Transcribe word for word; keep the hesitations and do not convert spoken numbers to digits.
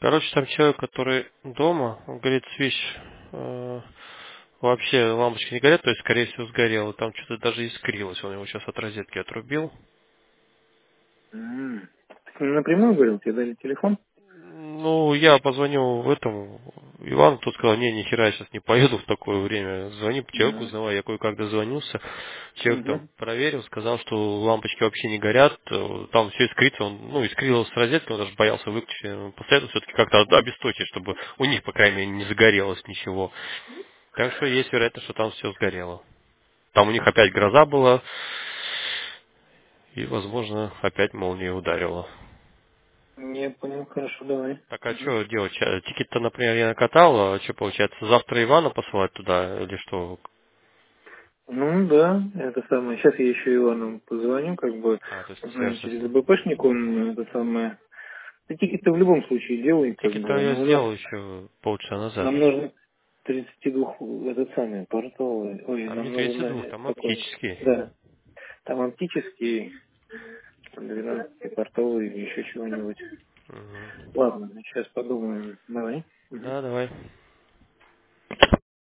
Короче, там человек, который дома, он говорит, свечь, э, вообще лампочки не горят, то есть, скорее всего, сгорела. Там что-то даже искрилось. Он его сейчас от розетки отрубил. М. Ты напрямую говорил, тебе дали телефон? Ну, я позвонил этому Ивану, тот сказал, не, ни хера, я сейчас не поеду в такое время. Звони по человеку, М. узнавай. Я кое-как дозвонился. Человек там Мгм. проверил, сказал, что лампочки вообще не горят. э, Там все искрится. Он, ну, искрилось с розетки, он даже боялся выключить. Он посоветовал все-таки как-то обесточить, чтобы у них, по крайней мере, не загорелось ничего. Так что есть вероятность, что там все сгорело. Там у них опять гроза была, и, возможно, опять молния ударила. Я понял, хорошо, давай. Так а Мгм. что делать? Ча- Тикет-то, например, я накатал, а что получается, завтра Ивана посылать туда или что? Ну да, это самое. Сейчас я еще Ивану позвоню, как бы А, то есть знаю, свяжешься с через ним. БПшник он это самое. Ты тикет-то в любом случае делай, как Тикет-то бы. я Но у нас сделал еще полчаса назад. нам нужно тридцать два этот самый портовый. Ой, Там не нам нужен тридцать два, э, там такой. оптический. Да. Там оптический, двенадцать портовый или еще чего-нибудь. Мгм. Ладно, сейчас подумаем. Давай. Мгм. Да, давай.